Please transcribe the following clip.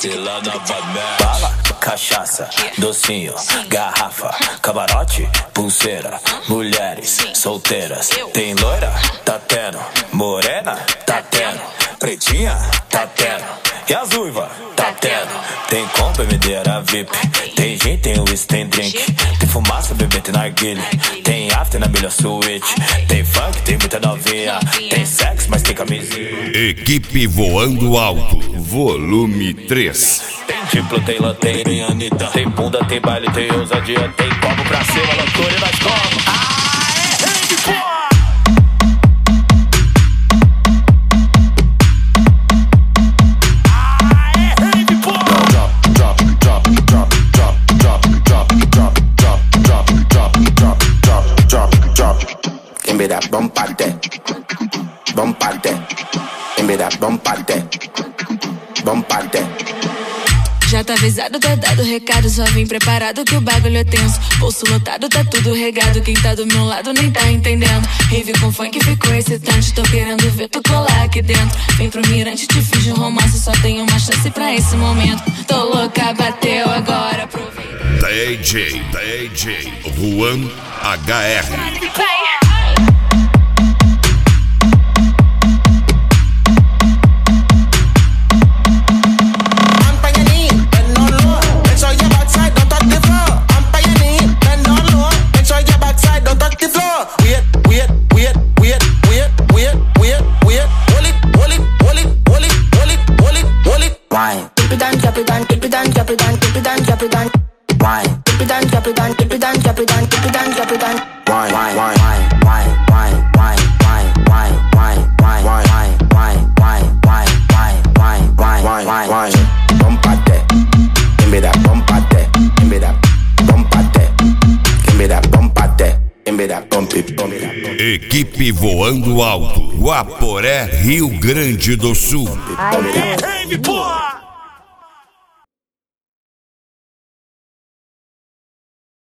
Pela nova merda. Bala, cachaça, docinho, garrafa, camarote, pulseira, mulheres solteiras. Tem loira? Tá tendo. Morena? Tá tendo. Pretinha? Tá tendo. E as uivas? Tá tendo. Tem compra, medeira VIP. Tem gin, tem whisky, tem drink. Tem fumaça, bebê, tem narguilha. Tem after na melhor suíte. Tem funk, tem muita novinha. Tem sexo, mas tem camisinha. Equipe Voando Alto, volume 3. Tem diplo, tem lanterna, tem Anitta. Tem bunda, tem baile, tem ousadia. Tem copo pra cima, loucura e nós como. Rave, porra! Give me that bump out there, bump out there. Give me that bump out there, bump out there. Já tá avisado, tá dado recado, só vim preparado que o bagulho é tenso. Bolso lotado, tá tudo regado, quem tá do meu lado nem tá entendendo. Rave com funk ficou excitante, tô querendo ver tu colar aqui dentro. Vem pro mirante, te fiz um romance, só tenho uma chance pra esse momento. Tô louca, bateu agora, aproveita. DJ Juan HR. Wine, dip it down, drop it down, dip it down, drop it down, dip it down, drop it down. Wine, dip it down, drop it down, dip it down, drop it down, dip it down, drop it down. Wine, wine, wine, wine, wine, wine, wine, wine, wine, wine, wine, wine, wine, wine, wine, wine, wine, wine. Bump out there, give me that bump out there, give me that bump out there, give me that bump out there, give me that bump it, bump it. Equipe Voando Alto, Guaporé, Rio Grande do Sul. Rave, porra!